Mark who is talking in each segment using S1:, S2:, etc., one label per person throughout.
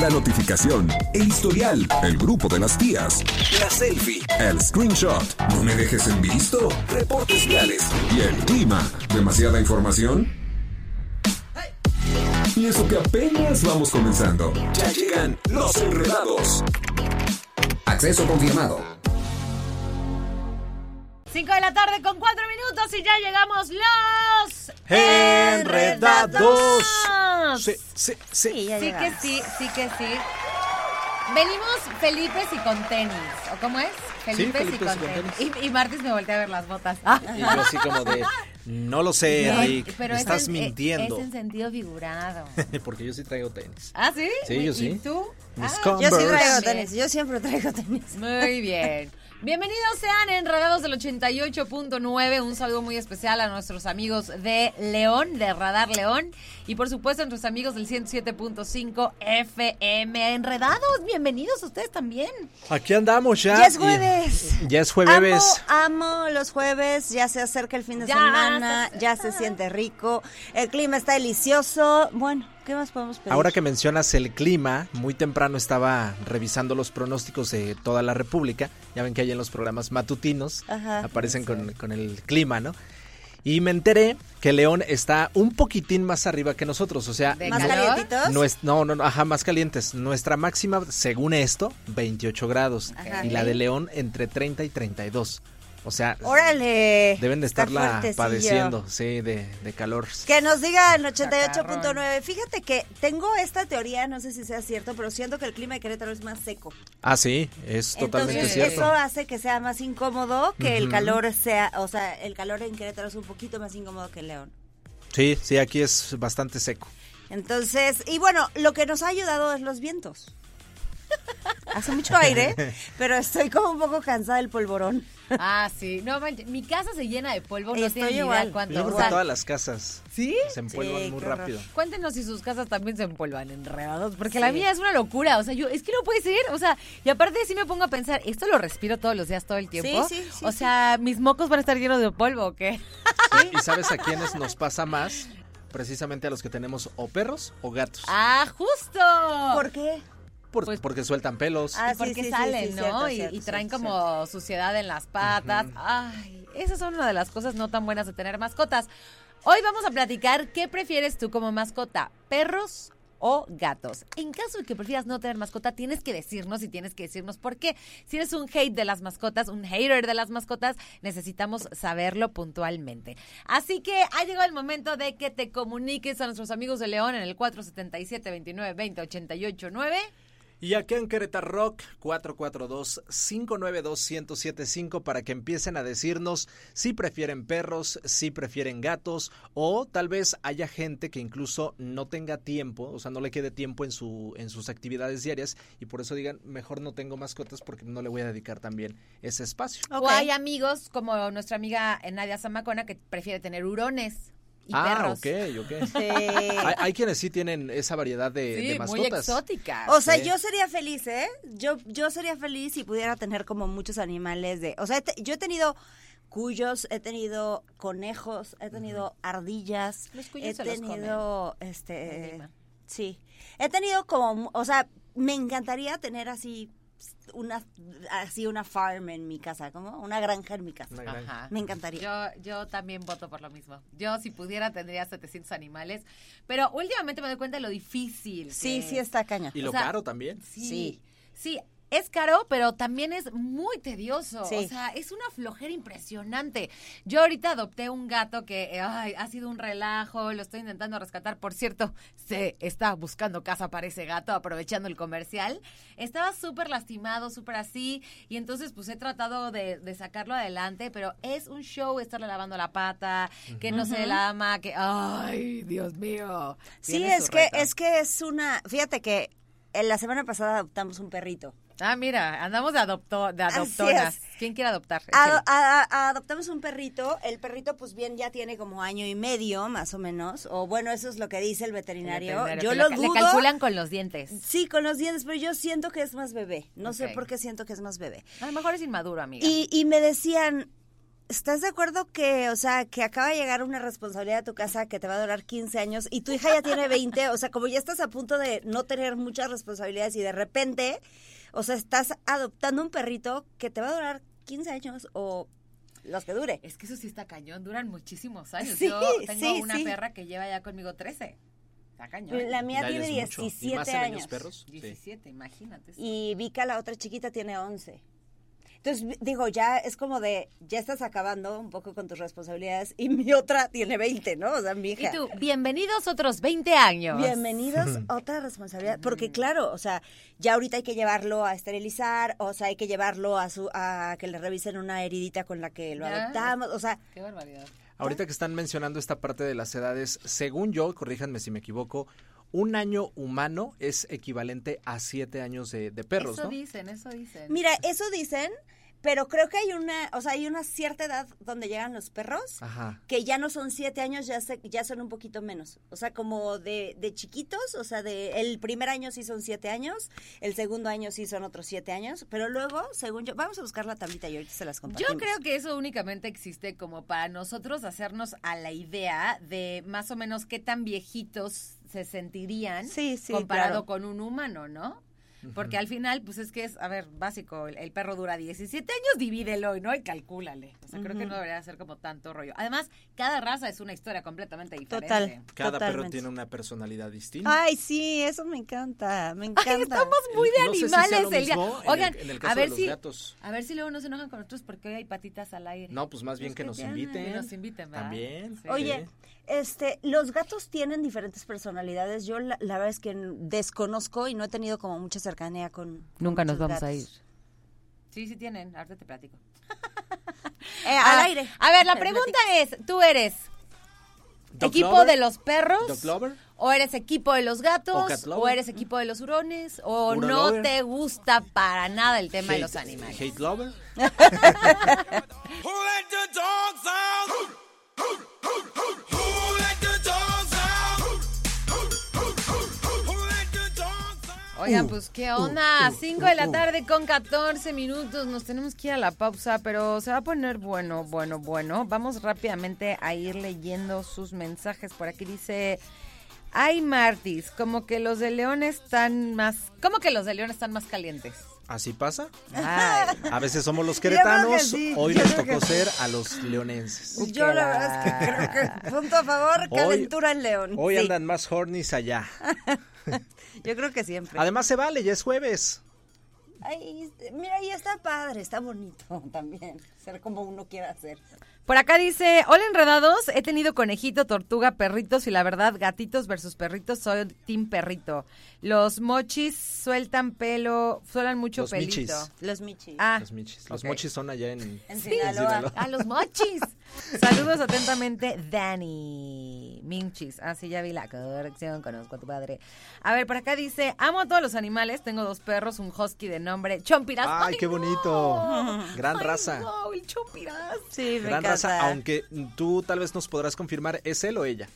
S1: la notificación, el historial, el grupo de las tías, la selfie, el screenshot, no me dejes en visto, reportes viales y el clima. ¿Demasiada información? Y eso que apenas vamos comenzando. Ya llegan los enredados. Acceso confirmado.
S2: 5 de la tarde con 4 minutos y ya llegamos los
S3: enredados. Sí.
S2: Sí que sí. Venimos Felipes y con tenis, ¿o cómo es? Felipes y con tenis. Y Martis me voltea a ver las botas.
S3: Y yo así como de, no lo sé, Rick, pero estás mintiendo.
S2: Es en sentido figurado.
S3: Porque yo sí traigo tenis.
S2: ¿Ah, sí?
S3: Sí, yo sí.
S2: ¿Y tú?
S4: Yo sí traigo tenis, yo siempre traigo tenis.
S2: Muy bien. Bienvenidos sean Enredados del 88.9. Un saludo muy especial a nuestros amigos de León, de Radar León. Y por supuesto a nuestros amigos del 107.5 FM. Enredados, bienvenidos ustedes también.
S3: Aquí andamos ya.
S4: Ya es jueves.
S3: Ya es jueves.
S4: Amo los jueves. Ya se acerca el fin de semana. Ya se siente rico. El clima está delicioso. Bueno, ¿qué más podemos pedir?
S3: Ahora que mencionas el clima, muy temprano estaba revisando los pronósticos de toda la República. Ya ven que hay en los programas matutinos aparecen con el clima, ¿no? Y me enteré que León está un poquitín más arriba que nosotros, o sea...
S4: ¿Más calientitos?
S3: No, más calientes. Nuestra máxima, según esto, 28 grados. Y la de León entre 30 y 32. O sea,
S4: ¡órale!
S3: Deben de estarla padeciendo, sí, de calor.
S4: Que nos diga el 88.9. Fíjate que tengo esta teoría, no sé si sea cierto, pero siento que el clima de Querétaro es más seco.
S3: Ah, sí, es totalmente
S4: Entonces,
S3: cierto.
S4: Eso hace que sea más incómodo, que el calor sea, o sea, el calor en Querétaro es un poquito más incómodo que en León.
S3: Sí, aquí es bastante seco.
S4: Entonces, y bueno, lo que nos ha ayudado es los vientos. Hace mucho aire, pero estoy como un poco cansada del polvorón.
S2: Ah, sí. No, mi casa se llena de polvo, no tiene ni idea cuánto.
S3: Yo creo que todas las casas
S2: ¿sí?
S3: Se empolvan muy rápido.
S2: Cuéntenos si sus casas también se empolvan enredados, porque la mía es una locura. O sea, es que no puede ser. O sea, y aparte sí me pongo a pensar, ¿esto lo respiro todos los días, todo el tiempo?
S4: Sí.
S2: O sea, ¿mis mocos van a estar llenos de polvo o qué?
S3: ¿Sí? ¿Y sabes a quiénes nos pasa más? Precisamente a los que tenemos o perros o gatos.
S2: ¡Ah, justo!
S4: ¿Por qué?
S3: Porque sueltan pelos.
S2: Y porque salen, ¿no? Y traen como suciedad en las patas. Ay, esas son una de las cosas no tan buenas de tener mascotas. Hoy vamos a platicar qué prefieres tú como mascota, perros o gatos. En caso de que prefieras no tener mascota, tienes que decirnos por qué. Si eres un hate de las mascotas, un hater de las mascotas, necesitamos saberlo puntualmente. Así que ha llegado el momento de que te comuniques a nuestros amigos de León en el 477-2920-889.
S3: Y aquí en Querétaro Rock, 442-592-1075 para que empiecen a decirnos si prefieren perros, si prefieren gatos o tal vez haya gente que incluso no tenga tiempo, o sea, no le quede tiempo en sus actividades diarias y por eso digan, mejor no tengo mascotas porque no le voy a dedicar también ese espacio.
S2: Okay. O hay amigos como nuestra amiga Nadia Zamacona que prefiere tener hurones. Y perros.
S3: Ok. Sí. Hay quienes sí tienen esa variedad de mascotas.
S2: Muy exóticas.
S4: O sea, yo sería feliz, ¿eh? Yo sería feliz si pudiera tener como muchos animales o sea, yo he tenido cuyos, he tenido conejos, he tenido ardillas.
S2: Los cuyos
S4: he
S2: se los
S4: tenido, sí. He tenido como, o sea, me encantaría tener así una farm en mi casa, como una granja en mi casa.
S2: Ajá.
S4: Me encantaría.
S2: Yo también voto por lo mismo. Yo si pudiera tendría 700 animales, pero últimamente me doy cuenta de lo difícil.
S4: Sí, está caña.
S3: Y lo caro también.
S2: Sí. Es caro, pero también es muy tedioso.
S4: Sí.
S2: O sea, es una flojera impresionante. Yo ahorita adopté un gato que ha sido un relajo, lo estoy intentando rescatar. Por cierto, se está buscando casa para ese gato, aprovechando el comercial. Estaba súper lastimado, súper así, y entonces pues he tratado de sacarlo adelante, pero es un show estarle lavando la pata, que no se lama, que ¡ay, Dios mío!
S4: Sí, es que es una... Fíjate que la semana pasada adoptamos un perrito.
S2: Ah, mira, andamos de adoptonas. ¿Quién quiere adoptar?
S4: Adoptamos un perrito. El perrito, pues bien, ya tiene como 1 año y medio, más o menos. O bueno, eso es lo que dice el veterinario. Yo lo dudo.
S2: Le calculan con los dientes.
S4: Sí, con los dientes, pero yo siento que es más bebé. No sé por qué siento que es más bebé.
S2: A lo mejor es inmaduro, amiga.
S4: Y me decían, ¿estás de acuerdo que, o sea, que acaba de llegar una responsabilidad a tu casa que te va a durar 15 años y tu hija ya tiene 20? O sea, como ya estás a punto de no tener muchas responsabilidades y de repente, o sea, estás adoptando un perrito que te va a durar 15 años o los que dure.
S2: Es que eso sí está cañón, duran muchísimos años.
S4: Sí,
S2: yo tengo una perra que lleva ya conmigo 13. Está cañón.
S4: La mía tiene 17
S3: ¿Y más en
S4: años.
S3: perros?
S2: 17, sí. Imagínate. Eso.
S4: Y Vika, la otra chiquita, tiene 11. Entonces, digo, ya es como de, ya estás acabando un poco con tus responsabilidades y mi otra tiene 20, ¿no? O sea, mi hija.
S2: Y tú, bienvenidos otros 20 años.
S4: Bienvenidos, otra responsabilidad. Porque claro, o sea, ya ahorita hay que llevarlo a esterilizar, o sea, hay que llevarlo a que le revisen una heridita con la que lo adoptamos, o sea.
S2: Qué barbaridad.
S3: Ahorita que están mencionando esta parte de las edades, según yo, corríjanme si me equivoco, un año humano es equivalente a 7 años de perros,
S2: eso
S3: ¿no?
S2: Eso dicen.
S4: Mira, eso dicen, pero creo que hay una cierta edad donde llegan los perros,
S3: Ajá.
S4: que ya no son 7 años, ya son un poquito menos. O sea, como de chiquitos, o sea, el primer año sí son 7 años, el segundo año sí son otros 7 años, pero luego, según yo, vamos a buscar la tablita y ahorita se las compartimos.
S2: Yo creo que eso únicamente existe como para nosotros hacernos a la idea de más o menos qué tan viejitos se sentirían comparado con un humano, ¿no? Porque al final, pues es que es, a ver, básico, el perro dura 17 años, divídelo, ¿no? Y calcúlale. O sea, creo que no debería ser como tanto rollo. Además, cada raza es una historia completamente diferente.
S3: Cada perro tiene una personalidad distinta.
S4: Ay, sí, eso me encanta, me encanta.
S2: Ay, estamos muy de animales el día. Oigan,
S3: en el caso de los gatos.
S2: A ver si luego no se enojan con nosotros porque hoy hay patitas al aire.
S3: No, pues más bien que nos inviten.
S2: Que nos inviten, ¿verdad?
S3: También.
S2: Sí.
S4: Oye, los gatos tienen diferentes personalidades. Yo la verdad es que desconozco y no he tenido como mucha cercanía con
S2: Nunca nos vamos
S4: gatos.
S2: a ir. Sí tienen. Ahorita te platico.
S4: Al aire.
S2: A ver, la pregunta es, ¿tú eres equipo
S3: lover?
S2: de los perros?
S3: ¿Dog lover?
S2: ¿O eres equipo de los gatos?
S3: ¿O cat lover?
S2: ¿O eres equipo de los hurones? ¿O
S3: ¿Uro
S2: no
S3: lover?
S2: te gusta para nada el tema de los animales?
S3: ¿Hate lover?
S2: Oigan, pues, ¿qué onda? 5 de la tarde con 14 minutos. Nos tenemos que ir a la pausa, pero se va a poner bueno. Vamos rápidamente a ir leyendo sus mensajes. Por aquí dice... Ay, Martis, como que los de León están más calientes.
S3: ¿Así pasa?
S2: Ay,
S3: A veces somos los queretanos,
S4: sí,
S3: hoy
S4: yo
S3: les
S4: creo que
S3: tocó
S4: sí.
S3: ser a los leonenses.
S4: Yo la verdad es que creo que punto a favor, calentura en León.
S3: Hoy
S4: Sí.
S3: andan más hornies allá.
S4: Yo creo que siempre.
S3: Además se vale, ya es jueves.
S4: Ay, mira, y está padre, está bonito también, ser como uno quiera hacer.
S2: por acá dice, hola enredados, he tenido conejito, tortuga, perritos y la verdad, gatitos versus perritos, soy team perrito. Los mochis sueltan mucho
S3: Los
S2: pelito.
S3: michis.
S4: Los michis.
S2: Ah,
S3: Los michis. Los
S2: ok.
S3: mochis son allá en
S4: Sinaloa.
S2: A los mochis. Saludos atentamente, Dani Minchis. Ah, sí, ya vi la corrección, conozco a tu padre. A ver, por acá dice, amo a todos los animales, tengo 2 perros, un husky de nombre Chompiras.
S3: ¡Ay, qué bonito! Gran
S2: Ay,
S3: raza.
S2: no, el Chompiras.
S4: Sí, me
S3: Gran
S4: encanta.
S3: raza, aunque tú tal vez nos podrás confirmar, ¿es él o ella?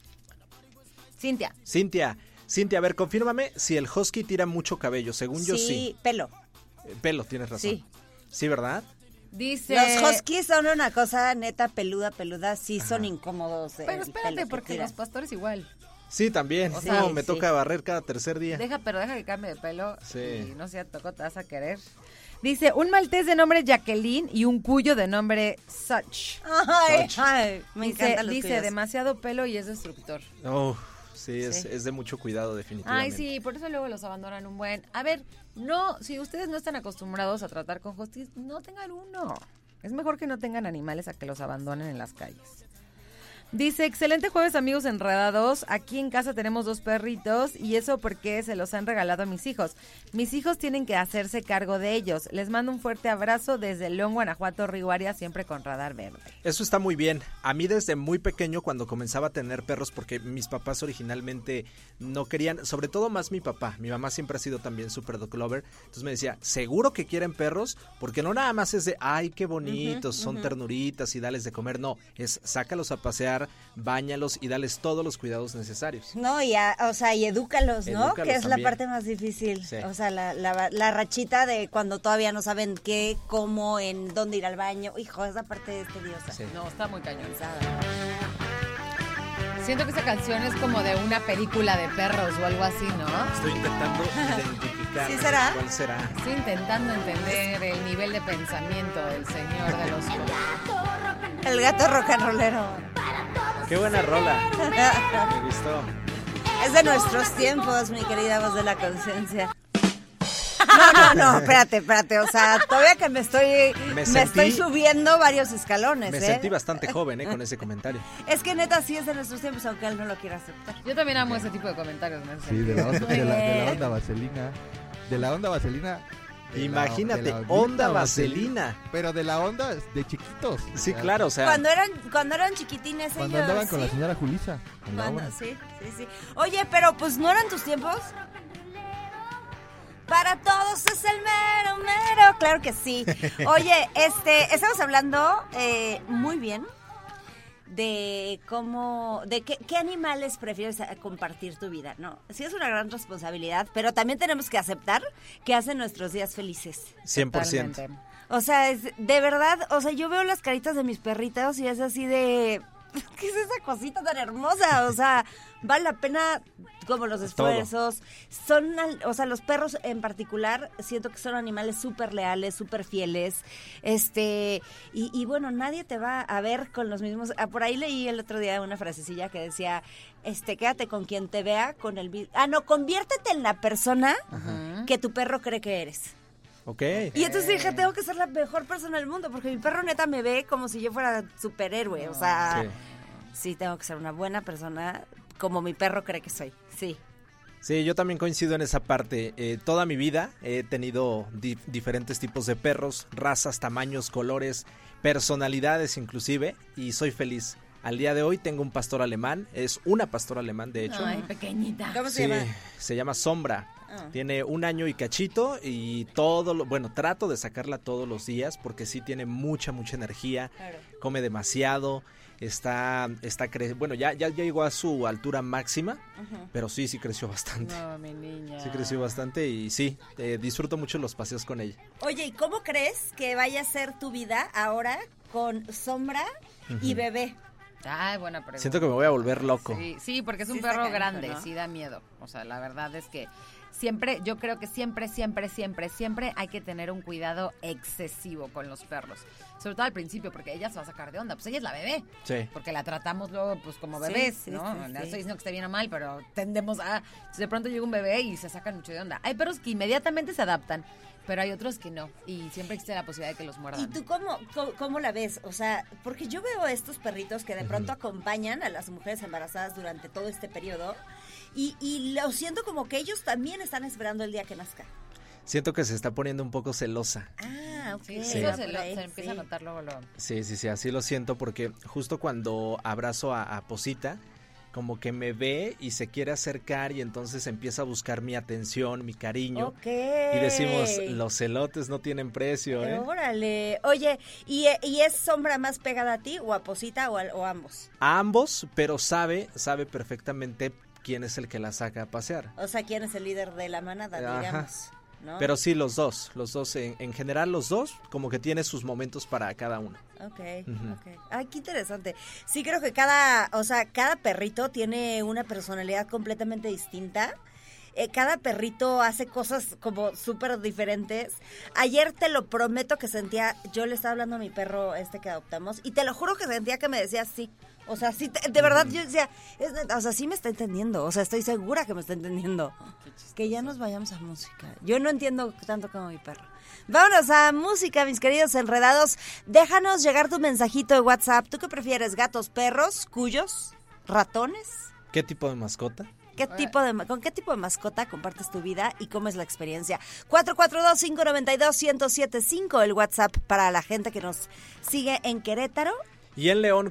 S2: Cintia.
S3: Cintia, a ver, confírmame si el husky tira mucho cabello. Según yo, sí.
S4: Pelo.
S3: Pelo, tienes razón.
S4: Sí.
S3: Sí, ¿verdad?
S2: Dice...
S4: Los huskies son una cosa neta peluda, sí son incómodos.
S2: Pero espérate, porque los pastores igual.
S3: Sí, también.
S2: O sea,
S3: me toca barrer cada tercer día.
S2: Deja que cambie de pelo.
S3: Sí.
S2: Y no sé, te vas a querer. Dice, un maltés de nombre Jacqueline y un cuyo de nombre Such.
S4: Ay, me encantan los
S2: Dice,
S4: cuyos.
S2: demasiado pelo y es destructor.
S3: Oh, sí, es de mucho cuidado, definitivamente.
S2: Ay, sí, por eso luego los abandonan un buen. A ver, no, si ustedes no están acostumbrados a tratar con huskies, no tengan uno. Es mejor que no tengan animales a que los abandonen en las calles. Dice, excelente jueves amigos enredados, aquí en casa tenemos 2 perritos y eso porque se los han regalado a mis hijos. Mis hijos tienen que hacerse cargo de ellos. Les mando un fuerte abrazo desde León, Guanajuato, Riguaria, siempre con radar verde.
S3: Eso está muy bien. A mí desde muy pequeño cuando comenzaba a tener perros, porque mis papás originalmente no querían, sobre todo más mi papá. Mi mamá siempre ha sido también super dog lover. Entonces me decía, ¿seguro que quieren perros? Porque no nada más es de, ay, qué bonitos, son ternuritas y dales de comer. No, es sácalos a pasear, pasear, báñalos y dales todos los cuidados necesarios.
S4: No, y edúcalos, ¿no? Que es también la parte más difícil. Sí. O sea, la rachita de cuando todavía no saben qué, cómo, en dónde ir al baño. Hijo, esa parte es tediosa.
S2: Sí. No, está muy cañonzada. Siento que esa canción es como de una película de perros o algo así, ¿no?
S3: Estoy intentando identificar.
S4: ¿Sí será?
S3: ¿Cuál será?
S2: Estoy intentando entender el nivel de pensamiento del señor de los...
S4: El gato rock and rollero.
S3: Qué buena rola. Me gustó.
S4: Es de nuestros tiempos, mi querida voz de la conciencia. No, espérate, o sea, todavía que me estoy subiendo varios escalones,
S3: Me sentí bastante joven, con ese comentario.
S4: Es que neta sí es de nuestros tiempos, aunque él no lo quiera aceptar.
S2: Yo también amo ese tipo de comentarios.
S5: Sí, de la onda vaselina. De la onda vaselina.
S3: Imagínate, onda vaselina.
S5: Pero de la onda de chiquitos.
S3: Sí, claro, o sea.
S4: Cuando eran chiquitines ellos.
S5: Cuando andaban con la señora Julisa.
S4: Sí. Oye, pero pues ¿no eran tus tiempos? Para todos es el mero, claro que sí. Oye, estamos hablando muy bien de qué animales prefieres compartir tu vida, ¿no? Sí es una gran responsabilidad, pero también tenemos que aceptar que hacen nuestros días felices.
S3: 100%.
S2: Totalmente.
S4: O sea, de verdad, o sea, yo veo las caritas de mis perritos y es así de... ¿Qué es esa cosita tan hermosa? O sea, vale la pena como los esfuerzos. O sea, los perros en particular, siento que son animales súper leales, súper fieles. Y bueno, nadie te va a ver con los mismos. Por ahí leí el otro día una frasecilla que decía, quédate con quien te vea con el... conviértete en la persona que tu perro cree que eres.
S3: Okay.
S4: Y entonces dije, tengo que ser la mejor persona del mundo, porque mi perro neta me ve como si yo fuera superhéroe, o sea, sí tengo que ser una buena persona como mi perro cree que soy, sí.
S3: Sí, yo también coincido en esa parte. Toda mi vida he tenido diferentes tipos de perros, razas, tamaños, colores, personalidades inclusive, y soy feliz. Al día de hoy tengo un pastor alemán, es una pastora alemán de hecho.
S2: Ay, pequeñita.
S4: ¿Cómo se llama?
S3: Se llama Sombra. Tiene 1 año y cachito y trato de sacarla todos los días porque sí tiene mucha energía, claro. Come demasiado, ya llegó a su altura máxima, pero sí creció bastante.
S2: No, mi niña.
S3: Sí creció bastante y sí, disfruto mucho los paseos con ella.
S4: Oye, ¿y cómo crees que vaya a ser tu vida ahora con Sombra y Bebé?
S2: Ay, buena pregunta.
S3: Siento que me voy a volver loco.
S2: Sí, porque es un perro grande, ¿no? Sí da miedo. O sea, la verdad es que yo creo que siempre hay que tener un cuidado excesivo con los perros. Sobre todo al principio, porque ella se va a sacar de onda. Pues ella es la bebé. Sí. Porque la tratamos luego pues como bebés, ¿no? No estoy diciendo que esté bien o mal, pero tendemos a... De pronto llega un bebé y se sacan mucho de onda. Hay perros que inmediatamente se adaptan, pero hay otros que no. Y siempre existe la posibilidad de que los muerdan.
S4: ¿Y tú cómo la ves? O sea, porque yo veo estos perritos que de pronto acompañan a las mujeres embarazadas durante todo este periodo y lo siento como que ellos también están esperando el día que nazca.
S3: Siento que se está poniendo un poco celosa.
S4: Ah, ok.
S2: Sí. Eso se empieza a notar luego.
S3: Sí, así lo siento porque justo cuando abrazo a Posita, como que me ve y se quiere acercar y entonces empieza a buscar mi atención, mi cariño.
S4: Okay.
S3: Y decimos, los celotes no tienen precio, ¿eh?
S4: Órale. Oye, ¿y es Sombra más pegada a ti o a Posita o ambos?
S3: A ambos, pero sabe perfectamente quién es el que la saca a pasear.
S4: O sea, quién es el líder de la manada, digamos. ¿No?
S3: Pero sí, los dos, en general los dos, como que tiene sus momentos para cada uno.
S4: Okay. Ay, qué interesante. Sí, creo que cada perrito tiene una personalidad completamente distinta. Cada perrito hace cosas como súper diferentes. Ayer te lo prometo que sentía, yo le estaba hablando a mi perro que adoptamos, y te lo juro que sentía que me decía sí. O sea, sí, de verdad yo decía, o sea, sí me está entendiendo, o sea, estoy segura que me está entendiendo. Que ya nos vayamos a música. Yo no entiendo tanto como mi perro. Vámonos a música, mis queridos enredados. Déjanos llegar tu mensajito de WhatsApp. ¿Tú qué prefieres, gatos, perros, cuyos, ratones?
S3: ¿Qué tipo de mascota?
S4: ¿Con qué tipo de mascota compartes tu vida y cómo es la experiencia? 442-592-1075, el WhatsApp para la gente que nos sigue en Querétaro.
S3: Y en León,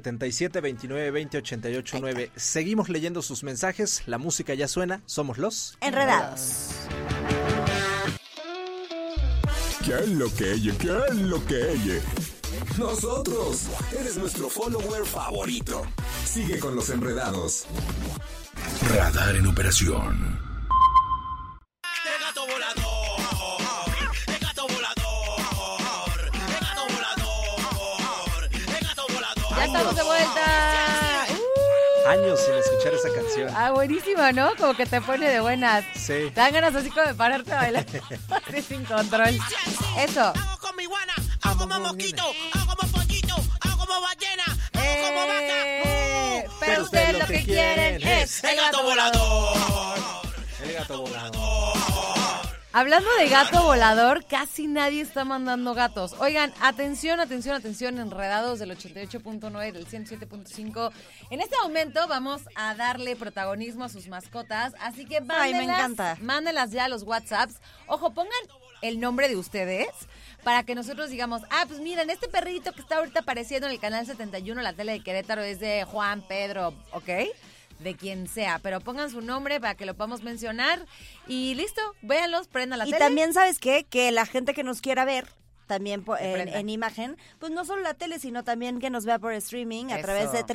S3: 477-2920-889. Seguimos leyendo sus mensajes, la música ya suena, somos los
S4: Enredados.
S1: ¿Qué es lo que ella? nosotros. Eres nuestro follower favorito. Sigue con los enredados. Radar en operación.
S6: El gato volador, el gato volador, el gato volador, el gato volador.
S2: Ya estamos de vuelta.
S3: Años sin escuchar esa canción.
S2: Ah, buenísima, ¿no? Como que te pone de buenas.
S3: Sí.
S2: Te dan ganas así como de pararte a bailar. Así sin control. Eso.
S6: Hago con mi guana, hago como mosquito, hago como pollito, hago como ballena, hago como vaca.
S2: Pero ustedes lo que quieren es
S6: el gato volador.
S3: El gato volador.
S2: Hablando de gato volador, casi nadie está mandando gatos. Oigan, atención, enredados del 88.9 del 107.5. En este momento vamos a darle protagonismo a sus mascotas, así que
S4: Ay, me encanta.
S2: mándenlas ya a los WhatsApps. Ojo, pongan el nombre de ustedes para que nosotros digamos, pues miren, este perrito que está ahorita apareciendo en el canal 71, la tele de Querétaro, es de Juan, Pedro, ¿ok? De quien sea, pero pongan su nombre para que lo podamos mencionar y listo, véanlos, prendan la tele.
S4: Y también, ¿sabes qué? Que la gente que nos quiera ver también en imagen, pues no solo la tele, sino también que nos vea por streaming a través de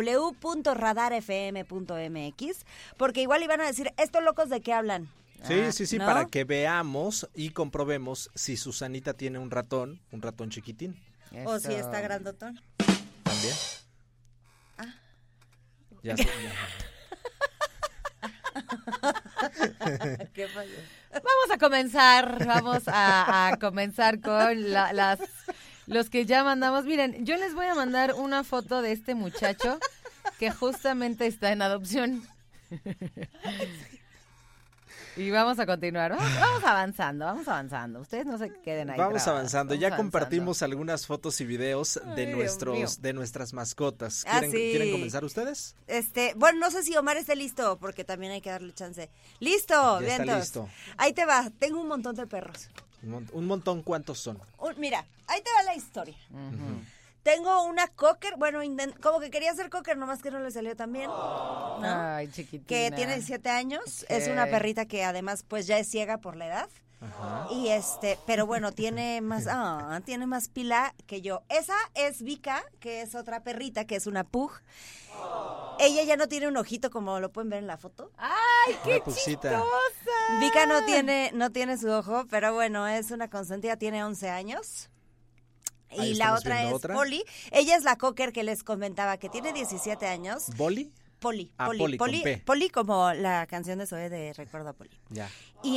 S4: www.radarfm.mx, porque igual iban a decir, ¿estos locos de qué hablan?
S3: Sí,
S4: ¿no?
S3: para que veamos y comprobemos si Susanita tiene un ratón chiquitín.
S4: O si está grandotón.
S3: También. Ya.
S4: ¿Qué pasó?
S2: Vamos a comenzar con los que ya mandamos. Miren, yo les voy a mandar una foto de este muchacho que justamente está en adopción. Y vamos a continuar. Vamos avanzando. Ustedes no se queden ahí.
S3: Vamos
S2: trabas.
S3: avanzando. Ya compartimos algunas fotos y videos de nuestras mascotas. ¿Quieren comenzar ustedes?
S4: Bueno, no sé si Omar esté listo, porque también hay que darle chance. ¡Listo!
S3: Ya está
S4: vientos.
S3: listo.
S4: Ahí te va. Tengo un montón de perros.
S3: Un montón, ¿cuántos son?
S4: Mira, ahí te va la historia. Tengo una cocker, bueno, como que quería ser cocker, nomás que no le salió tan bien, ¿no?
S2: Ay, chiquitina.
S4: Que tiene 17 años,
S2: Ok.
S4: es una perrita que además pues ya es ciega por la edad.
S3: Ajá.
S4: Y pero bueno, tiene más pila que yo. Esa es Vika, que es otra perrita, que es una pug. Ella ya no tiene un ojito como lo pueden ver en la foto.
S2: ¡Ay, qué
S3: Una pulsita.
S2: chistosa!
S4: Vika no tiene su ojo, pero bueno, es una consentida, tiene 11 años.
S3: Ahí
S4: Y la
S3: estamos
S4: otra
S3: viendo
S4: es
S3: otra.
S4: Polly. Ella es la cocker que les comentaba, que tiene 17 años.
S3: ¿Boli?
S4: Polly,
S3: Polly, con P.
S4: Polly como la canción de Zoe de Recuerdo a Polly.
S3: Ya.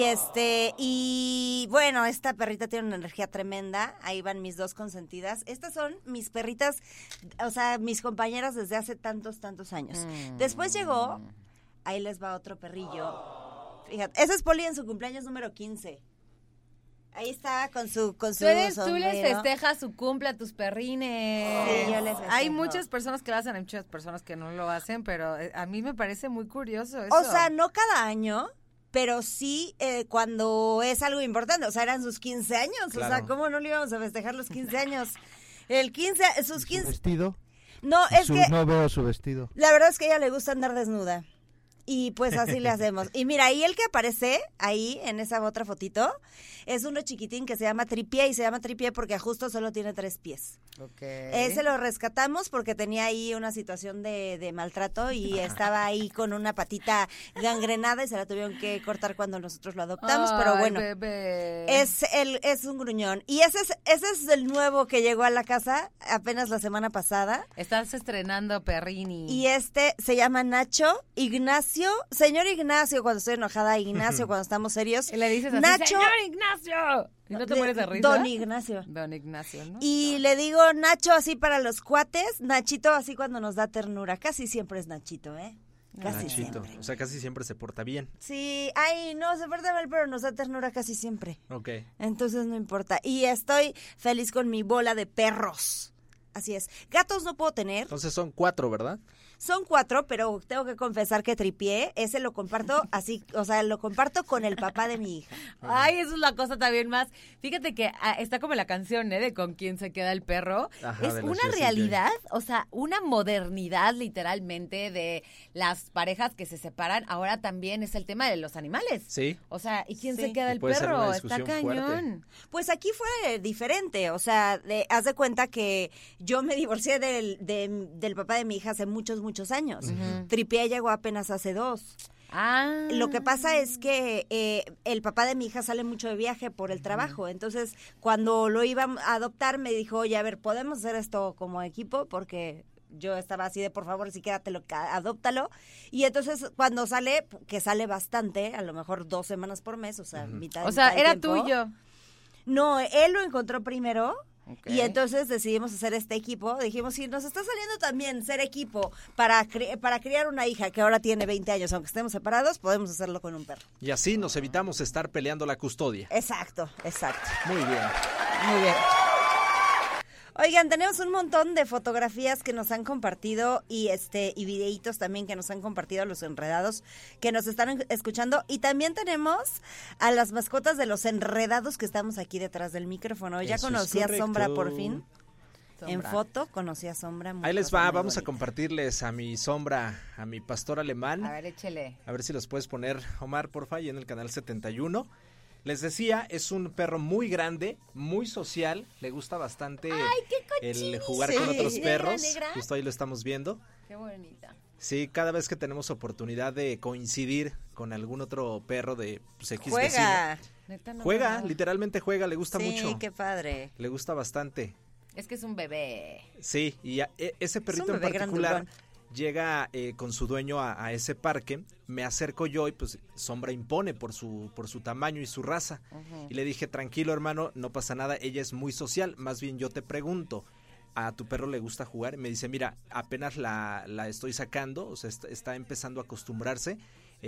S4: Y bueno, esta perrita tiene una energía tremenda. Ahí van mis dos consentidas. Estas son mis perritas, o sea, mis compañeras desde hace tantos años. Después llegó, ahí les va otro perrillo. Fíjate, ese es Polly en su cumpleaños número 15. Ahí está con su
S2: Tú les
S4: sombrero.
S2: festejas su cumple a tus perrines.
S4: Sí, yo les festejo.
S2: Hay muchas personas que lo hacen, hay muchas personas que no lo hacen, pero a mí me parece muy curioso eso.
S4: O sea, no cada año, pero sí cuando es algo importante. O sea, eran sus 15 años.
S3: Claro.
S4: O sea, ¿cómo no le íbamos a festejar los 15 años? Sus
S5: ¿Su
S4: 15...
S5: vestido?
S4: No, es que
S5: No veo su vestido.
S4: la verdad es que a ella le gusta andar desnuda. Y pues así le hacemos. Y mira, ahí el que aparece ahí en esa otra fotito es uno chiquitín que se llama Tripié, y se llama Tripié porque justo solo tiene 3 pies.
S2: Ok.
S4: Ese lo rescatamos porque tenía ahí una situación de maltrato y estaba ahí con una patita gangrenada y se la tuvieron que cortar cuando nosotros lo adoptamos, pero
S2: Ay,
S4: bueno.
S2: bebé.
S4: Es un gruñón. Y ese es el nuevo que llegó a la casa apenas la semana pasada.
S2: Estás estrenando Perrini.
S4: Y se llama Nacho Ignacio. Señor Ignacio, cuando estoy enojada, Ignacio, cuando estamos serios.
S2: Y le dices así,
S4: Nacho,
S2: ¡Señor Ignacio! ¿Y no te mueres de risa?
S4: Don Ignacio.
S2: Don Ignacio, ¿no?
S4: Y le digo Nacho así para los cuates, Nachito así cuando nos da ternura. Casi siempre es Nachito, ¿eh? Casi
S3: Nachito.
S4: siempre.
S3: O sea, casi siempre se porta bien.
S4: Sí, ay, no, se porta mal, pero nos da ternura casi siempre.
S3: Ok.
S4: Entonces no importa. Y estoy feliz con mi bola de perros. Así es. Gatos no puedo tener.
S3: Entonces son 4, ¿verdad?
S4: Son 4, pero tengo que confesar que tripié. Ese lo comparto así, o sea, lo comparto con el papá de mi hija.
S2: Ay, eso es la cosa también más. Fíjate que está como la canción, de con quién se queda el perro.
S3: Ajá,
S2: es
S3: de los
S2: una
S3: Jessie
S2: realidad, o sea, una modernidad literalmente de las parejas que se separan. Ahora también es el tema de los animales.
S3: Sí.
S2: O sea, ¿y quién
S4: Sí.
S2: se queda
S3: Y
S2: el
S3: puede ser una
S2: perro? Está
S3: discusión
S2: cañón.
S4: Pues aquí fue diferente, o sea, haz de cuenta que yo me divorcié del papá de mi hija hace muchos, muchos años. Tripié llegó apenas hace 2.
S2: Ah.
S4: Lo que pasa es que el papá de mi hija sale mucho de viaje por el trabajo, entonces cuando lo iba a adoptar me dijo, oye, a ver, ¿podemos hacer esto como equipo? Porque yo estaba así de, por favor, si quédatelo, adóptalo. Y entonces cuando sale, que sale bastante, a lo mejor 2 semanas por mes, o sea, mitad
S2: O sea,
S4: del
S2: era
S4: tiempo.
S2: tuyo.
S4: No, él lo encontró primero.
S2: Ok.
S4: Y entonces decidimos hacer este equipo. Dijimos, si nos está saliendo también ser equipo para criar una hija que ahora tiene 20 años, aunque estemos separados, podemos hacerlo con un perro.
S3: Y así nos evitamos estar peleando la custodia.
S4: Exacto, exacto.
S3: Muy bien.
S4: Muy bien. Oigan, tenemos un montón de fotografías que nos han compartido y videitos también que nos han compartido los enredados que nos están escuchando, y también tenemos a las mascotas de los enredados que estamos aquí detrás del micrófono. Ya
S3: Eso
S4: conocí
S3: es
S4: a Sombra por
S3: correcto.
S4: fin. En foto conocí a Sombra.
S3: Ahí les va, vamos a compartirles a mi Sombra, a mi pastor alemán.
S2: A ver, échele.
S3: A ver si los puedes poner, Omar, porfa, y en el canal 71. Les decía, es un perro muy grande, muy social, le gusta bastante el jugar con
S4: Sí.
S3: otros perros.
S2: Negra.
S3: Justo ahí lo estamos viendo.
S2: Qué bonita.
S3: Sí, cada vez que tenemos oportunidad de coincidir con algún otro perro de pues, X
S4: Juega.
S2: Neta, no,
S3: vecino. Juega,
S2: no.
S3: literalmente juega, le gusta
S4: Sí,
S3: mucho.
S4: qué padre.
S3: Le gusta bastante.
S2: Es que es un bebé.
S3: Sí, y ese perrito en
S4: bebé
S3: particular
S4: grandulón.
S3: llega con su dueño a ese parque, me acerco yo y pues Sombra impone por su tamaño y su raza. Y le dije, tranquilo hermano, no pasa nada, ella es muy social, más bien yo te pregunto, ¿a tu perro le gusta jugar? Y me dice, mira, apenas la estoy sacando, o sea, está empezando a acostumbrarse,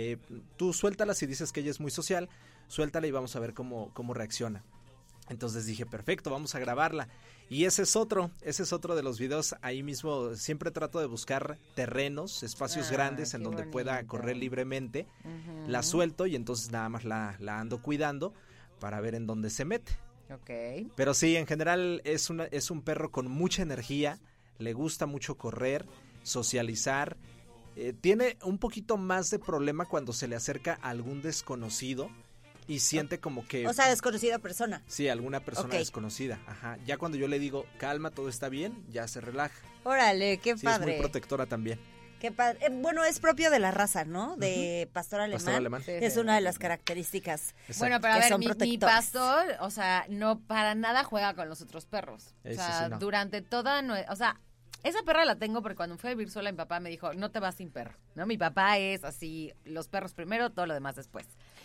S3: tú suéltala si dices que ella es muy social, suéltala y vamos a ver cómo reacciona. Entonces dije, perfecto, vamos a grabarla. Y ese es otro de los videos. Ahí mismo siempre trato de buscar terrenos, espacios grandes en
S2: qué
S3: donde pueda
S2: bonito.
S3: correr libremente. La suelto y entonces nada más la ando cuidando para ver en dónde se mete.
S2: Ok.
S3: Pero sí, en general es un perro con mucha energía, le gusta mucho correr, socializar. Tiene un poquito más de problema cuando se le acerca a algún desconocido y siente como que...
S4: O sea, desconocida persona.
S3: Sí, alguna persona
S4: Ok.
S3: desconocida. Ajá. Ya cuando yo le digo, calma, todo está bien, ya se relaja.
S4: Órale, qué
S3: Sí, es
S4: padre.
S3: muy protectora también.
S4: Qué padre. Bueno, es propio de la raza, ¿no? De pastor alemán.
S3: Pastor alemán.
S2: Sí,
S4: Es
S2: sí.
S4: una de las características.
S3: Exacto.
S2: Bueno, pero a
S4: Que
S2: ver,
S4: son
S2: mi
S4: protectores.
S2: pastor, o sea, no para nada juega con los otros perros. O
S3: Eso
S2: sea,
S3: sí, no.
S2: durante toda, o sea, esa perra la tengo porque cuando fui a vivir sola mi papá me dijo, no te vas sin perro, ¿no? Mi papá es así, los perros primero, todo lo demás después.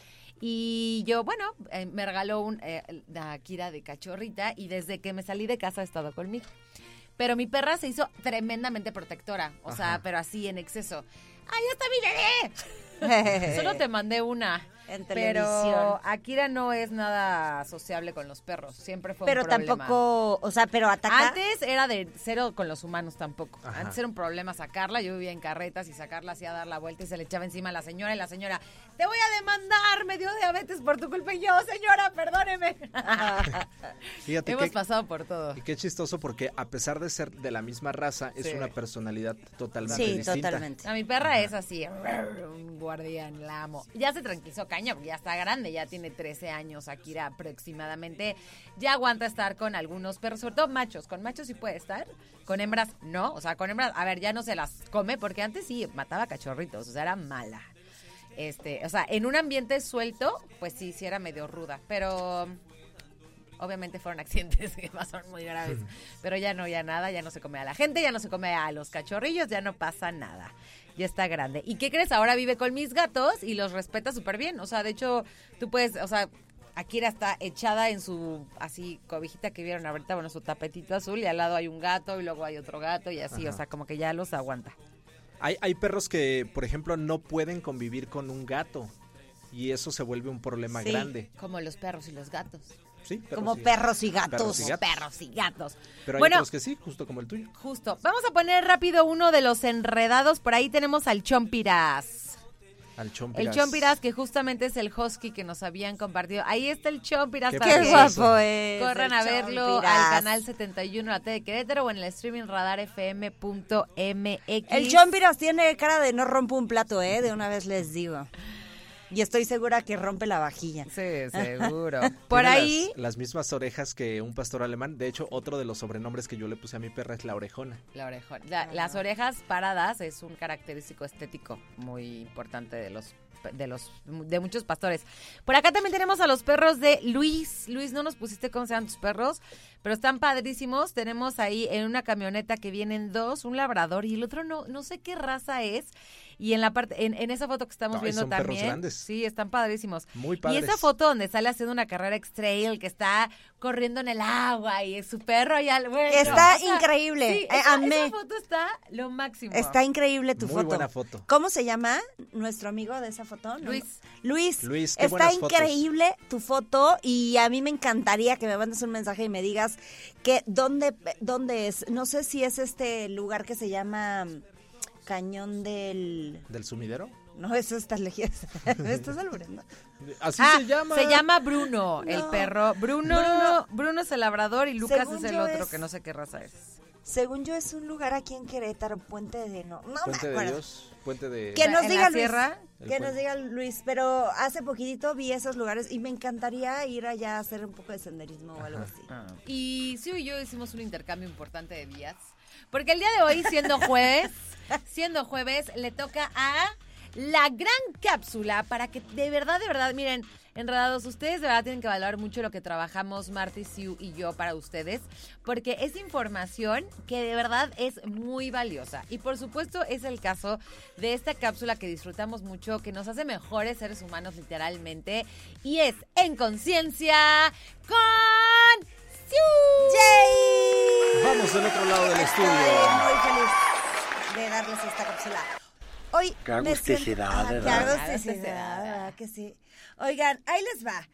S2: Y yo, bueno, me regaló la Kira de cachorrita y desde que me salí de casa ha estado conmigo. Pero mi perra se hizo tremendamente protectora, o sea,
S3: Ajá.
S2: pero así en exceso. ¡Ay, ya está mi bebé! Solo te mandé una.
S4: En
S2: Pero
S4: televisión.
S2: Akira no es nada sociable con los perros. Siempre fue
S4: Pero
S2: un problema.
S4: tampoco, o sea, pero ataca.
S2: Antes era de cero con los humanos tampoco.
S3: Ajá.
S2: Antes era un problema sacarla. Yo vivía en carretas y sacarla hacía dar la vuelta y se le echaba encima a la señora. Y la señora, te voy a demandar, me dio diabetes por tu culpa. Y yo, señora, perdóneme.
S3: Fíjate
S2: Hemos
S3: que...
S2: pasado por todo.
S3: Y qué chistoso porque a pesar de ser de la misma raza, es
S2: Sí.
S3: una personalidad totalmente
S4: Sí,
S3: distinta.
S4: totalmente.
S2: A mi perra es así, un guardián, la amo. Ya se tranquilizó caña porque ya está grande, ya tiene 13 años, Akira aproximadamente. Ya aguanta estar con algunos perros, sobre todo machos. Con machos sí puede estar, con hembras no. O sea, con hembras, a ver, ya no se las come porque antes sí mataba cachorritos, o sea, era mala. O sea, en un ambiente suelto, pues sí era medio ruda, pero... Obviamente fueron accidentes que pasaron muy graves, pero ya nada, ya no se come a la gente, ya no se come a los cachorrillos, ya no pasa nada, ya está grande. ¿Y qué crees? Ahora vive con mis gatos y los respeta súper bien, o sea, de hecho, tú puedes, o sea, Akira está echada en su, así, cobijita que vieron ahorita, bueno, su tapetito azul y al lado hay un gato y luego hay otro gato y así,
S3: Ajá.
S2: o sea, como que ya los aguanta.
S3: Hay perros que, por ejemplo, no pueden convivir con un gato y eso se vuelve un problema
S4: Sí.
S3: grande.
S2: Como los perros y los gatos.
S3: Sí,
S4: como perros y gatos.
S2: Perros y gatos.
S3: Pero hay otros que sí, justo como el tuyo.
S2: Justo. Vamos a poner rápido uno de los enredados. Por ahí tenemos al Chompiras.
S3: Al Chompiras.
S2: El Chompiras, que justamente es el husky que nos habían compartido. Ahí está el Chompiras.
S4: Qué guapo es.
S2: Corran a verlo al canal 71 la T de Querétaro o en el streaming radarfm.mx.
S4: El Chompiras tiene cara de no rompo un plato, de una vez les digo. Y estoy segura que rompe la vajilla.
S2: Sí, seguro.
S3: Por
S2: Tiene
S3: ahí las mismas orejas que un pastor alemán. De hecho, otro de los sobrenombres que yo le puse a mi perra es la orejona.
S2: La orejona. Las orejas paradas es un característico estético muy importante de muchos pastores. Por acá también tenemos a los perros de Luis. Luis, no nos pusiste cómo se llaman tus perros, pero están padrísimos. Tenemos ahí en una camioneta que vienen dos, un labrador y el otro no sé qué raza es. Y en la parte, en esa foto que estamos viendo
S3: son
S2: también.
S3: Perros grandes.
S2: Sí, están padrísimos.
S3: Muy padres.
S2: Y esa foto donde sale haciendo una carrera extrail, que está corriendo en el agua y su perro allá. Bueno,
S4: está increíble.
S2: Sí, esa foto está lo máximo.
S4: Está increíble tu
S3: Muy
S4: foto.
S3: buena foto.
S4: ¿Cómo se llama nuestro amigo de esa foto?
S2: Luis.
S4: Luis,
S3: qué
S4: está
S3: buenas
S4: increíble tu foto y a mí me encantaría que me mandes un mensaje y me digas que dónde es. No sé si es este lugar que se llama Cañón del
S3: ¿Sumidero?
S4: No, eso está lejos. ¿Me estás albureando?
S3: Así se llama.
S2: Se llama Bruno, el
S4: No.
S2: perro. Bruno es el labrador y Lucas
S4: Según
S2: es el
S4: yo
S2: otro, que no sé qué raza es.
S4: Según yo es un lugar aquí en Querétaro, Puente de
S3: Puente de Dios, Puente de...
S4: Que nos
S2: ¿En
S4: diga
S2: la
S4: Luis,
S2: sierra?
S4: que nos diga Luis, pero hace poquitito vi esos lugares y me encantaría ir allá a hacer un poco de senderismo o algo así.
S2: Y Siu y yo hicimos un intercambio importante de días, porque el día de hoy, siendo jueves, le toca a la gran cápsula para que de verdad, miren, enredados, ustedes de verdad tienen que valorar mucho lo que trabajamos Marta y Siu y yo para ustedes, porque es información que de verdad es muy valiosa. Y por supuesto es el caso de esta cápsula que disfrutamos mucho, que nos hace mejores seres humanos literalmente, y es En Conciencia con Siu.
S4: ¡Yay!
S3: Vamos del otro lado del estudio.
S4: Estoy muy feliz de darles esta cápsula. Hoy
S7: Qué agusticidad, ¿verdad?
S4: Qué agusticidad, ¿verdad que sí? Oigan, ahí les va.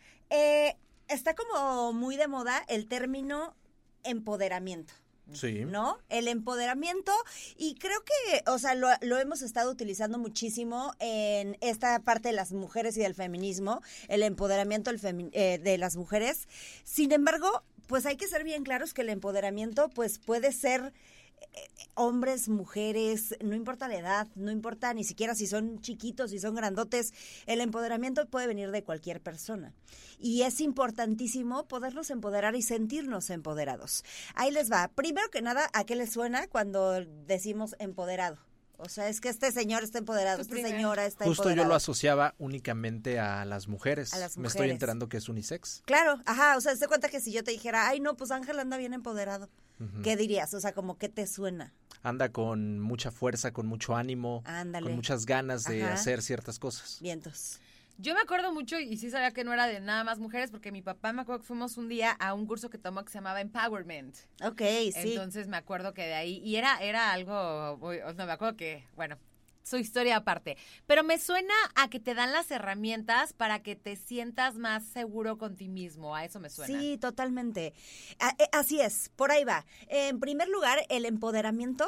S4: Está como muy de moda el término empoderamiento.
S3: Sí.
S4: ¿No? El empoderamiento, y creo que, o sea, lo hemos estado utilizando muchísimo en esta parte de las mujeres y del feminismo, el empoderamiento de las mujeres. Sin embargo, pues hay que ser bien claros que el empoderamiento, pues puede ser hombres, mujeres, no importa la edad, no importa ni siquiera si son chiquitos, si son grandotes, el empoderamiento puede venir de cualquier persona. Y es importantísimo podernos empoderar y sentirnos empoderados. Ahí les va. Primero que nada, ¿a qué les suena cuando decimos empoderado? O sea, es que este señor está empoderado, esta señora está empoderada.
S3: Justo yo lo asociaba únicamente a las mujeres.
S4: A las
S3: Me estoy
S4: mujeres.
S3: enterando que es unisex.
S4: Claro, ajá, o sea, se cuenta que si yo te dijera, ay, no, pues Ángel anda bien empoderado, ¿qué dirías? O sea, como, ¿qué te suena?
S3: Anda con mucha fuerza, con mucho ánimo,
S4: Ándale.
S3: con muchas ganas de
S4: Ajá.
S3: hacer ciertas cosas.
S4: Vientos.
S2: Yo me acuerdo mucho, y sí sabía que no era de nada más mujeres, porque mi papá, me acuerdo que fuimos un día a un curso que tomó que se llamaba Empowerment.
S4: Ok, sí.
S2: Entonces me acuerdo que de ahí, y era algo, no, me acuerdo que, bueno, su historia aparte. Pero me suena a que te dan las herramientas para que te sientas más seguro con ti mismo, a eso me suena.
S4: Sí, totalmente. Así es, por ahí va. En primer lugar, el empoderamiento,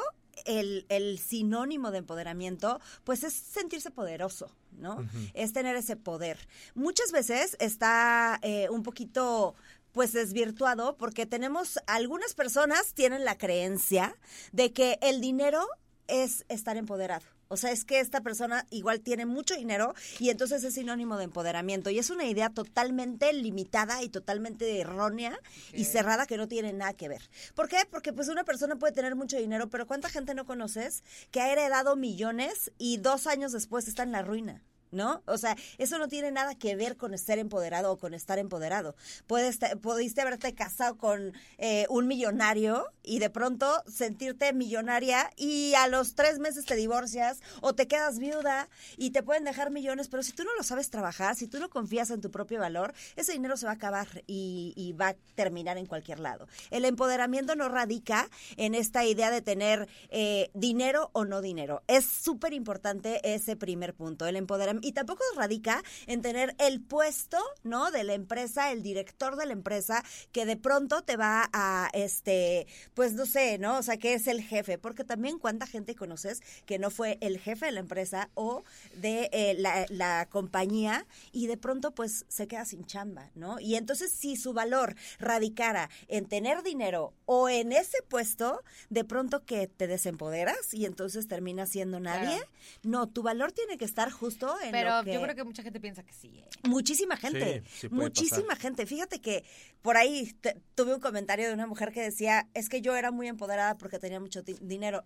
S4: el sinónimo de empoderamiento, pues es sentirse poderoso, ¿no? Es tener ese poder. Muchas veces está un poquito pues desvirtuado porque algunas personas tienen la creencia de que el dinero es estar empoderado. O sea, es que esta persona igual tiene mucho dinero y entonces es sinónimo de empoderamiento. Y es una idea totalmente limitada y totalmente errónea y cerrada que no tiene nada que ver. ¿Por qué? Porque pues una persona puede tener mucho dinero, pero ¿cuánta gente no conoces que ha heredado millones y 2 años después está en la ruina? ¿No? O sea, eso no tiene nada que ver con ser empoderado o con estar empoderado. Pudiste haberte casado con un millonario y de pronto sentirte millonaria y a los 3 meses te divorcias o te quedas viuda y te pueden dejar millones, pero si tú no lo sabes trabajar, si tú no confías en tu propio valor, ese dinero se va a acabar y va a terminar en cualquier lado. El empoderamiento no radica en esta idea de tener dinero o no dinero. Es súper importante ese primer punto, el empoderamiento. Y tampoco radica en tener el puesto, ¿no? De la empresa, el director de la empresa, que de pronto te va a, pues no sé, ¿no? O sea, que es el jefe, porque también cuánta gente conoces que no fue el jefe de la empresa o de la compañía y de pronto pues se queda sin chamba, ¿no? Y entonces si su valor radicara en tener dinero o en ese puesto, de pronto que te desempoderas y entonces terminas siendo nadie. Claro. No, tu valor tiene que estar justo en
S2: Pero
S4: lo que...
S2: yo creo que mucha gente piensa que sí.
S4: Muchísima gente,
S3: sí
S4: muchísima gente. Fíjate que por ahí tuve un comentario de una mujer que decía, es que yo era muy empoderada porque tenía mucho dinero.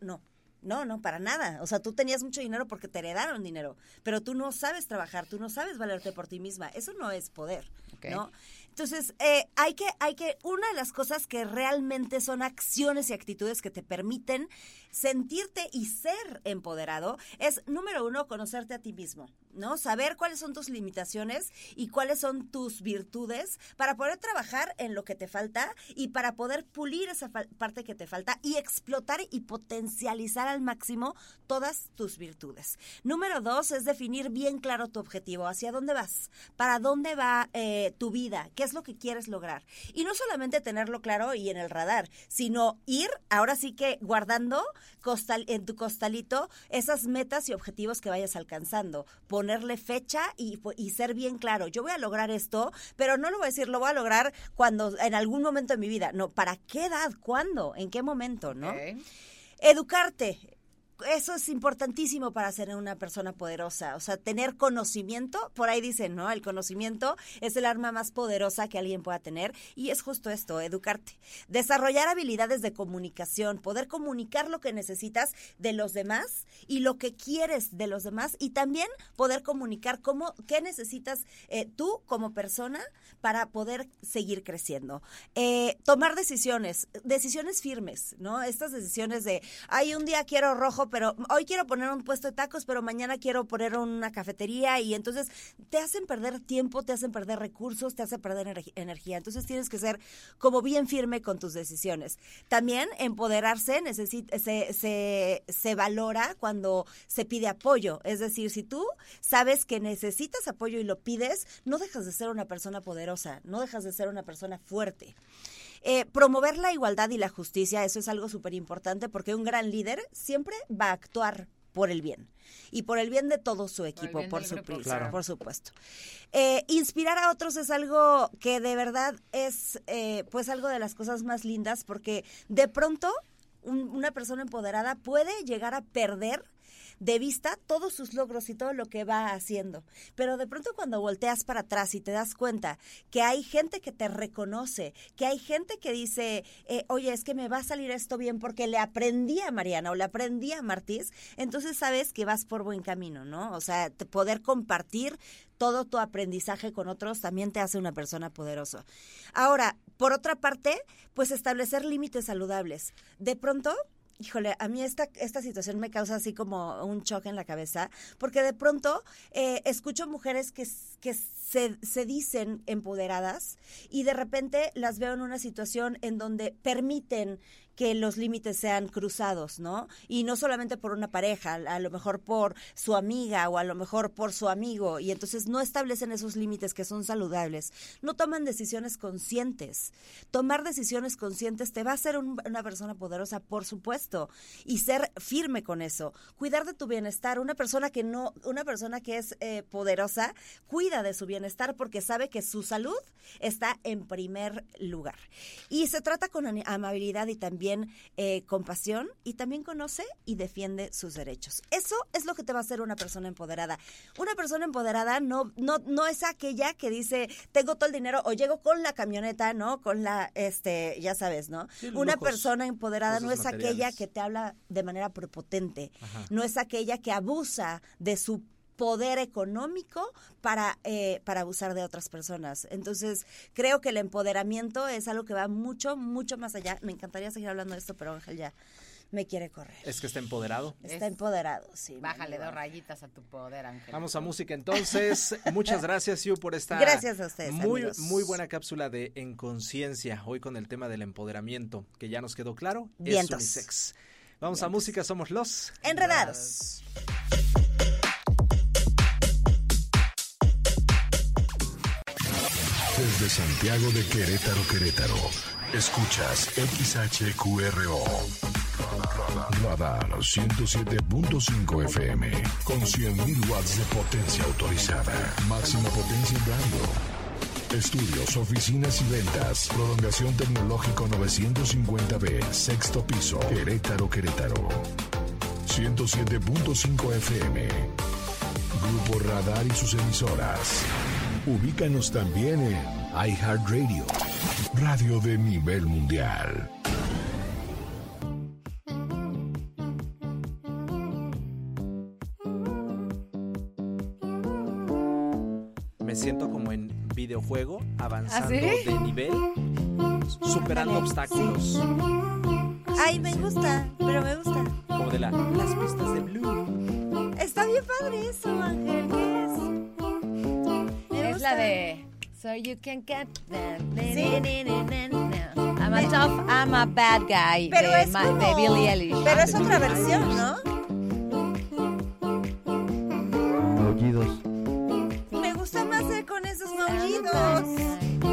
S4: No, para nada. O sea, tú tenías mucho dinero porque te heredaron dinero, pero tú no sabes trabajar, tú no sabes valerte por ti misma. Eso no es poder, okay, ¿no? Entonces, hay que, una de las cosas que realmente son acciones y actitudes que te permiten sentirte y ser empoderado es, número 1, conocerte a ti mismo, ¿no? Saber cuáles son tus limitaciones y cuáles son tus virtudes para poder trabajar en lo que te falta y para poder pulir esa parte que te falta y explotar y potencializar al máximo todas tus virtudes. Número 2 es definir bien claro tu objetivo, hacia dónde vas, para dónde va tu vida, qué es lo que quieres lograr. Y no solamente tenerlo claro y en el radar, sino ir, ahora sí que guardando en tu costalito esas metas y objetivos que vayas alcanzando, ponerle fecha y ser bien claro. Yo voy a lograr esto, pero no lo voy a decir, lo voy a lograr cuando, en algún momento de mi vida. No, ¿para qué edad? ¿Cuándo? ¿En qué momento? ¿No? Okay. Educarte. Eso es importantísimo para ser una persona poderosa, o sea, tener conocimiento, por ahí dicen, ¿no? El conocimiento es el arma más poderosa que alguien pueda tener y es justo esto, educarte. Desarrollar habilidades de comunicación, poder comunicar lo que necesitas de los demás y lo que quieres de los demás y también poder comunicar qué necesitas tú como persona para poder seguir creciendo. Tomar decisiones firmes, ¿no? Estas decisiones de, un día quiero rojo, pero hoy quiero poner un puesto de tacos, pero mañana quiero poner una cafetería y entonces te hacen perder tiempo, te hacen perder recursos, te hacen perder energía. Entonces tienes que ser como bien firme con tus decisiones. También empoderarse se valora cuando se pide apoyo. Es decir, si tú sabes que necesitas apoyo y lo pides, no dejas de ser una persona poderosa, no dejas de ser una persona fuerte. Promover la igualdad y la justicia, eso es algo súper importante porque un gran líder siempre va a actuar por el bien y por el bien de todo su equipo, por supuesto. Inspirar a otros es algo que de verdad es pues algo de las cosas más lindas porque de pronto una persona empoderada puede llegar a perder de vista todos sus logros y todo lo que va haciendo. Pero de pronto cuando volteas para atrás y te das cuenta que hay gente que te reconoce, que hay gente que dice, oye, es que me va a salir esto bien porque le aprendí a Mariana o le aprendí a Martís, entonces sabes que vas por buen camino, ¿no? O sea, poder compartir todo tu aprendizaje con otros también te hace una persona poderosa. Ahora, por otra parte, pues establecer límites saludables. De pronto, híjole, a mí esta situación me causa así como un choque en la cabeza, porque de pronto escucho mujeres que se dicen empoderadas y de repente las veo en una situación en donde permiten que los límites sean cruzados, ¿no? Y no solamente por una pareja, a lo mejor por su amiga o a lo mejor por su amigo, y entonces no establecen esos límites que son saludables. No toman decisiones conscientes. Tomar decisiones conscientes te va a hacer una persona poderosa, por supuesto, y ser firme con eso. Cuidar de tu bienestar. Una persona que es poderosa, cuida de su bienestar porque sabe que su salud está en primer lugar. Y se trata con amabilidad y también compasión y también conoce y defiende sus derechos. Eso es lo que te va a hacer una persona empoderada. Una persona empoderada no es aquella que dice, tengo todo el dinero o llego con la camioneta, ¿no? Con la, ya sabes, ¿no? Sí, una persona empoderada no es aquella que te habla de manera prepotente. Ajá. No es aquella que abusa de su poder económico para abusar de otras personas. Entonces, creo que el empoderamiento es algo que va mucho, mucho más allá. Me encantaría seguir hablando de esto, pero Ángel ya me quiere correr.
S3: Es que está empoderado.
S4: Está empoderado, sí.
S2: Bájale 2 rayitas a tu poder, Ángel.
S3: Vamos a música entonces. Muchas gracias, Yu, por esta
S4: gracias a ustedes,
S3: muy buena cápsula de En Conciencia, hoy con el tema del empoderamiento, que ya nos quedó claro,
S4: Vientos.
S3: Es unisex. Vamos a música, somos los
S4: Enredados.
S7: Desde Santiago de Querétaro. Escuchas XHQRO. Radar 107.5 FM. Con 100.000 watts de potencia autorizada. Máxima potencia en radio. Estudios, oficinas y ventas. Prolongación Tecnológico 950B. Sexto piso. Querétaro. 107.5 FM. Grupo Radar y sus emisoras. Ubícanos también en iHeartRadio, radio de nivel mundial.
S3: Me siento como en videojuego, avanzando
S2: ¿Ah, sí?
S3: de nivel, superando obstáculos.
S4: Ay, me gusta, pero me gusta.
S3: Como de las pistas de Blue.
S4: Está bien padre eso, Ángel. ¿Qué es? Me
S2: Es
S4: gusta.
S2: la de So You Can Get That.
S4: Sí.
S2: I'm a tough, I'm a bad guy.
S4: Pero
S2: de,
S4: es como...
S2: de Billie Eilish.
S4: Pero es otra versión, ¿no?
S5: Maullidos.
S4: Me gusta más con esos maullidos.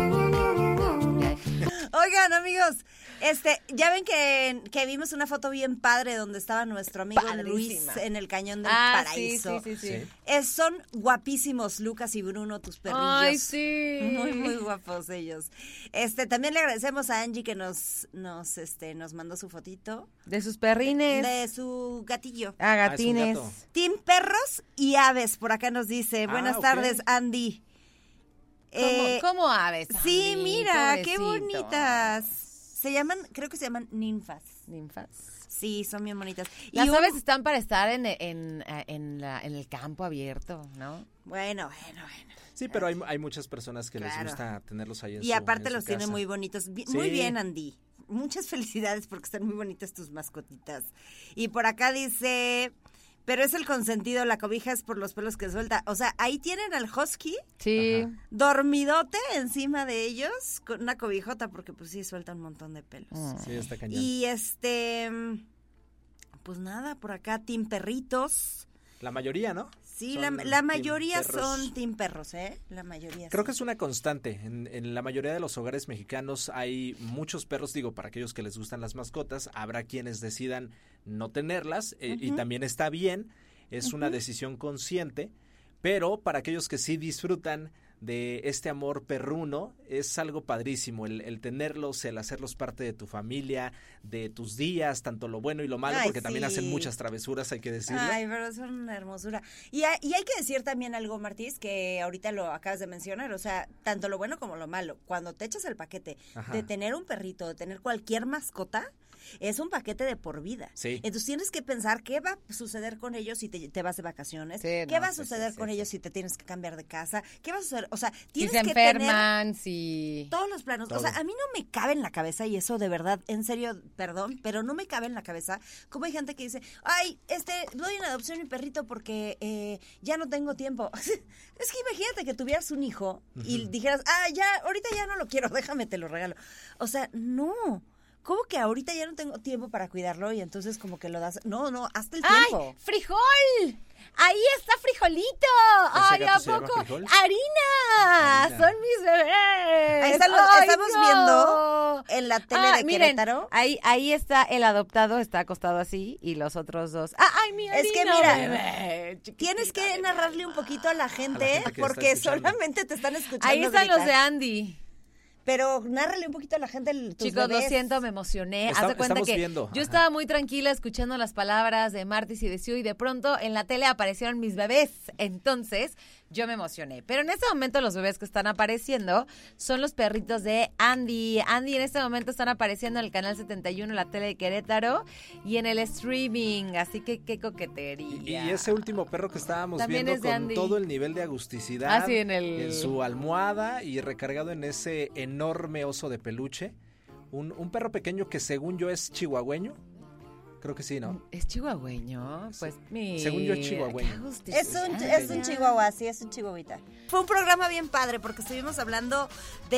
S4: Oigan, amigos, ya ven que vimos una foto bien padre donde estaba nuestro amigo Luis en el Cañón del Paraíso.
S2: Sí.
S4: Son guapísimos Lucas y Bruno, tus perrillos.
S2: Ay, sí.
S4: Muy, muy guapos ellos. También le agradecemos a Angie que nos mandó su fotito.
S2: De sus perrines.
S4: De su gatillo.
S2: Ah, gatines.
S3: es un gato.
S4: Team Perros y Aves, por acá nos dice. Buenas tardes, Andy.
S2: ¿Cómo aves?
S4: Sí,
S2: Andy?
S4: mira, qué
S2: Pobrecito.
S4: bonitas. Creo que se llaman ninfas.
S2: ¿Ninfas?
S4: Sí, son bien bonitas.
S2: Las aves están para estar en el campo abierto, ¿no?
S4: Bueno.
S3: Sí, pero hay muchas personas que les
S4: Claro.
S3: gusta tenerlos ahí en
S4: Y
S3: su
S4: aparte
S3: en su
S4: los tienen
S3: casa.
S4: muy bonitos. Muy
S3: Sí.
S4: bien, Andy. Muchas felicidades porque están muy bonitas tus mascotitas. Y por acá dice, pero es el consentido, la cobija es por los pelos que suelta. O sea, ahí tienen al husky
S2: Sí.
S3: Ajá.
S4: dormidote encima de ellos con una cobijota porque pues sí suelta un montón de pelos.
S3: Sí, está cañón.
S4: Y pues nada, por acá Team Perritos.
S3: La mayoría, ¿no?
S4: Sí,
S3: Son
S4: la
S3: team
S4: mayoría
S3: perros.
S4: son Team Perros, ¿eh? La mayoría.
S3: Creo
S4: sí.
S3: que es una constante. En la mayoría de los hogares mexicanos hay muchos perros. Digo, para aquellos que les gustan las mascotas, habrá quienes decidan no tenerlas y también está bien. Es una decisión consciente. Pero para aquellos que sí disfrutan de este amor perruno, es algo padrísimo el tenerlos, el hacerlos parte de tu familia, de tus días, tanto lo bueno y lo malo,
S4: Ay,
S3: porque también
S4: sí.
S3: hacen muchas travesuras, hay que decirlo.
S4: Ay, pero son una hermosura. Y hay que decir también algo, Martís, que ahorita lo acabas de mencionar, o sea, tanto lo bueno como lo malo. Cuando te echas el paquete
S3: Ajá.
S4: de tener un perrito, de tener cualquier mascota, es un paquete de por vida.
S3: Sí.
S4: Entonces tienes que pensar qué va a suceder con ellos si te vas de vacaciones,
S2: Sí,
S4: qué
S2: no,
S4: va a
S2: sí,
S4: suceder
S2: sí,
S4: con
S2: sí,
S4: ellos si te tienes que cambiar de casa, qué va a suceder, o sea,
S2: Si
S4: tienes
S2: se
S4: que tener
S2: enferman, si...
S4: todos los planos.
S3: Todo.
S4: O sea, a mí no me cabe en la cabeza, y eso de verdad, en serio, perdón, pero no me cabe en la cabeza como hay gente que dice, ay, doy en adopción mi perrito porque ya no tengo tiempo. Es que imagínate que tuvieras un hijo y dijeras, ya, ahorita ya no lo quiero, déjame, te lo regalo. O sea, no. ¿Cómo que ahorita ya no tengo tiempo para cuidarlo y entonces como que lo das? No, hasta el tiempo.
S2: ¡Ay, frijol! ¡Ahí está frijolito! ¡Ay,
S3: gato
S2: ¿a
S3: se llama
S2: poco?
S3: Frijol?
S2: ¡Harina!
S3: Harina.
S2: ¡Son mis bebés!
S4: Ahí estamos
S2: no!
S4: viendo en la tele de
S2: miren,
S4: Querétaro.
S2: ahí está el adoptado, está acostado así, y los otros dos. ¡Ay, mi Harina!
S4: Es que mira,
S2: bebé,
S4: Tienes que
S2: chiquitita,
S4: narrarle un poquito a la gente,
S3: gente que está
S4: porque
S3: escuchando.
S4: solamente te están escuchando.
S2: Ahí están los
S4: gritar.
S2: de Andy.
S4: Pero nárrale un poquito a la gente tus
S2: Chicos,
S4: bebés.
S2: lo siento, me emocioné. Haz de cuenta
S3: estamos
S2: que
S3: viendo.
S2: yo
S3: Ajá.
S2: estaba muy tranquila escuchando las palabras de Martis y de Siu y de pronto en la tele aparecieron mis bebés. Entonces, yo me emocioné. Pero en este momento los bebés que están apareciendo son los perritos de Andy. Andy en este momento están apareciendo en el canal 71, en la tele de Querétaro y en el streaming. Así que qué coquetería.
S3: Y ese último perro que estábamos
S2: También
S3: viendo
S2: es de
S3: con
S2: Andy.
S3: todo el nivel de agusticidad
S2: Ah, sí, en
S3: su almohada y recargado en ese enorme oso de peluche. Un perro pequeño que según yo es chihuahueño. Creo que sí, ¿no?
S2: ¿Es chihuahueño? Pues mi...
S3: Según yo es chihuahueño.
S4: Es un chihuahua, sí, es un chihuahuita. Fue un programa bien padre porque estuvimos hablando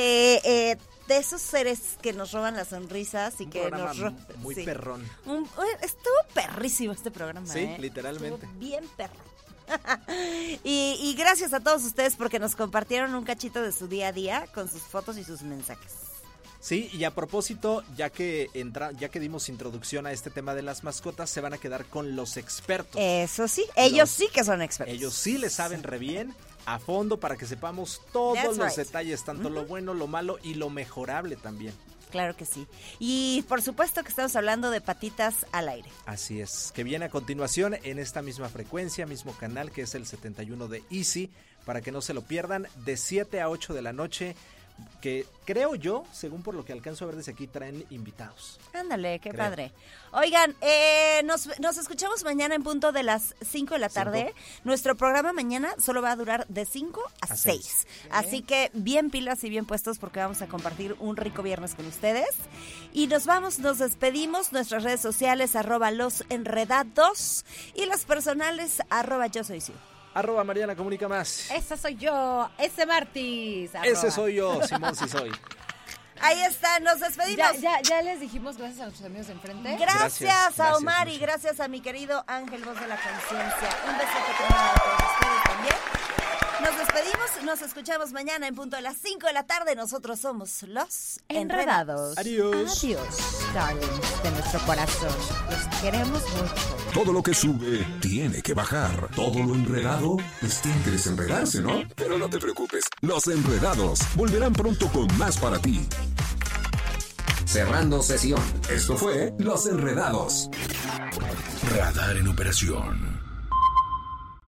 S4: de esos seres que nos roban las sonrisas y
S3: Un
S4: que
S3: programa
S4: nos roban.
S3: muy perrón.
S4: Estuvo perrísimo este programa.
S3: Sí, literalmente.
S4: Estuvo bien perro. Y gracias a todos ustedes porque nos compartieron un cachito de su día a día con sus fotos y sus mensajes.
S3: Sí, y a propósito, ya que dimos introducción a este tema de las mascotas, se van a quedar con los expertos.
S4: Eso sí, ellos sí que son expertos.
S3: Ellos sí le saben re bien, a fondo, para que sepamos todos los detalles, tanto lo bueno, lo malo y lo mejorable también.
S4: Claro que sí. Y por supuesto que estamos hablando de Patitas al Aire.
S3: Así es, que viene a continuación en esta misma frecuencia, mismo canal, que es el 71 de Easy, para que no se lo pierdan, de 7 a 8 de la noche, que creo yo, según por lo que alcanzo a ver desde aquí, traen invitados.
S4: Ándale, qué padre. Oigan, nos escuchamos mañana en punto de las 5 de la tarde. 5. Nuestro programa mañana solo va a durar de 5 a 6. Así que bien pilas y bien puestos porque vamos a compartir un rico viernes con ustedes. Y nos despedimos. Nuestras redes sociales, @losenredados y las personales, @yosoysu.
S3: Mariana Comunica Más.
S2: Esa soy yo, ese Martis.
S3: Ese soy yo, Simón sí soy.
S4: Ahí está, nos despedimos.
S2: Ya les dijimos gracias a nuestros amigos de enfrente.
S4: Gracias a Omar y gracias a mi querido Ángel, voz de la conciencia. Un besote para todos ustedes también. Nos despedimos, nos escuchamos mañana en punto de las 5 de la tarde. Nosotros somos los Enredados.
S3: Adiós.
S2: Adiós, darlings de nuestro corazón. Los queremos mucho.
S1: Todo lo que sube tiene que bajar. Todo lo enredado, pues tiene que desenredarse, ¿no? Pero no te preocupes, Los Enredados volverán pronto con más para ti. Cerrando sesión. Esto fue Los Enredados.
S7: Radar en operación.